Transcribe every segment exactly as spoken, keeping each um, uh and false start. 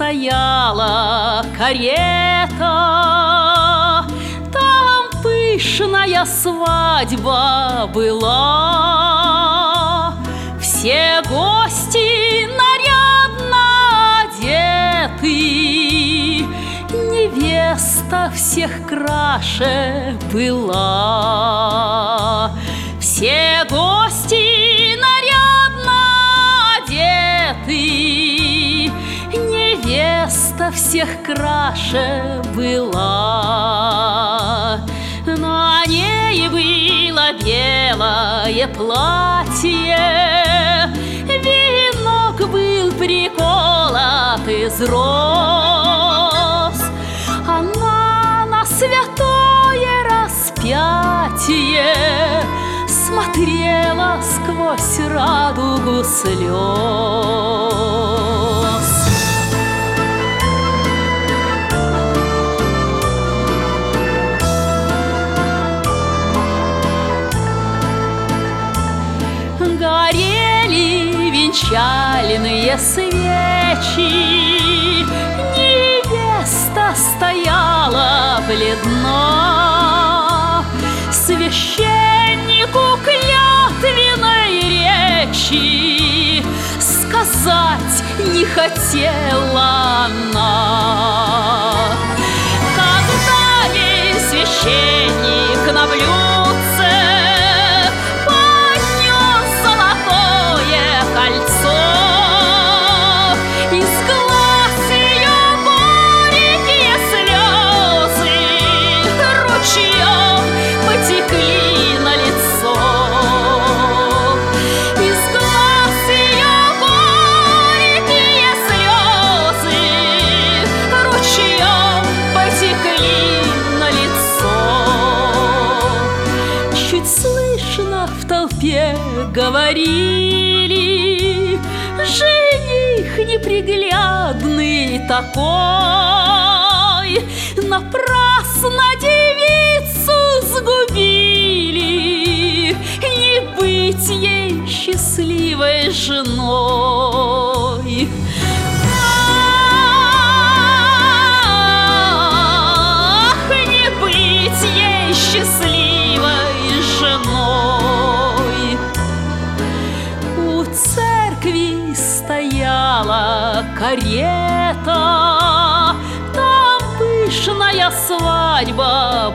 стояла карета, там пышная свадьба была. Все гости нарядно одеты, невеста всех краше была. Все гости нарядно одеты, невеста всех краше была. На ней было белое платье, венок был приколот из роз. Она на святое распятие смотрела сквозь радугу слез. Горели венчальные свечи, невеста стояла бледна. Священнику клятвенной речи сказать не хотела она. Когда ей священник на блюдце поднес золотое кольцо, из глаз ее горькие слезы ручьем потекли на лицо. Из глаз ее горькие слезы ручьем потекли на лицо. Чуть слышно в толпе говорили: жених неприглядный такой, напрасно девицу сгубили, не быть ей счастливой женой. Ах, не быть ей счастливой женой. У церкви стояла карета, там пышная свадьба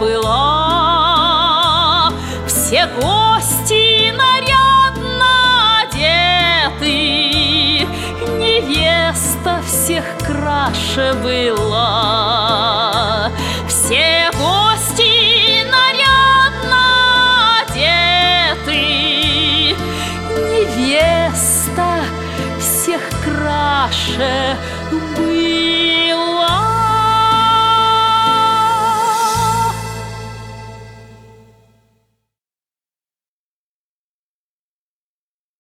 была. Все гости нарядно одеты, невеста всех краше была.